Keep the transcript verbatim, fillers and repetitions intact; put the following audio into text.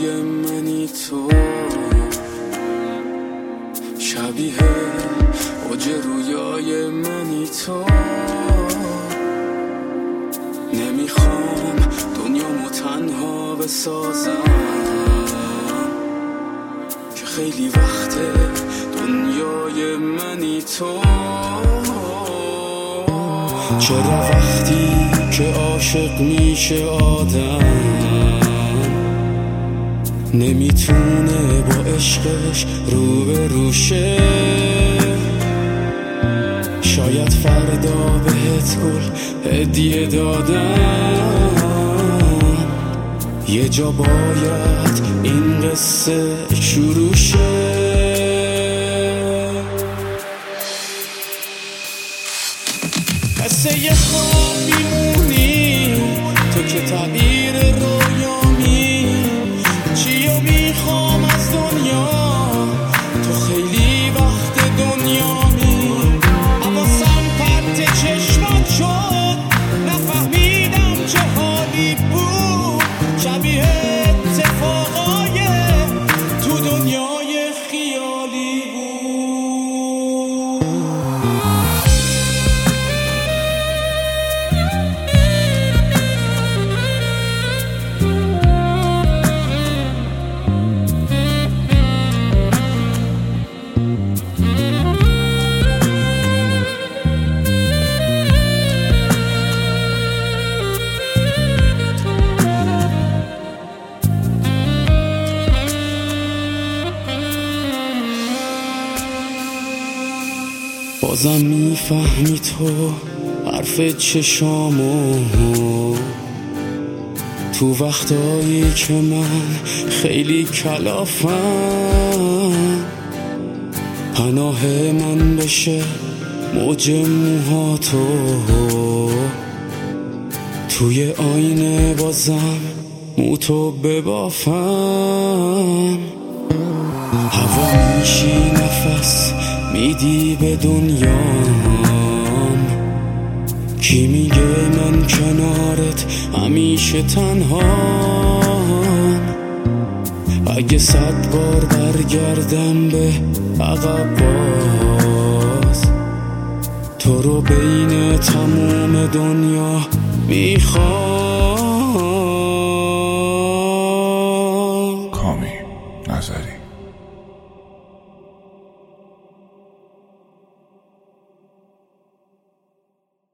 رویای منی تو، شبیه اوج رویای منی تو. نمیخوام دنیامو تنها بسازم که خیلی وقته دنیای منی تو. چرا وقتی که عاشق میشه آدم نمیتونه با عشقش رو به روشه؟ شاید فردا بهت گل هدیه دادم، یه جا باید این قصه شروع شه. قصه یه خواب میمونی تو که تعبیر رویامی، چیو میخوام از دنیا تو خیلی وقت دنیامی. حواسم پرت چشمات شد نفهمیدم چه حالی بود، شبیه اتفاقای تو دنیای خیالی بود. بازم میفهمی تو حرف چشامو، تو وقتایی که من خیلی کلافم. پناه من بشه موج موهاتو، توی آینه بازم موتو ببافم. هوا میشی نفس میدی به دنیام، کی میگه من کنارت همیشه تنهام؟ اگه صد بار برگردم به عقب باز، تو رو بین تموم دنیا میخوام. کامی نظری.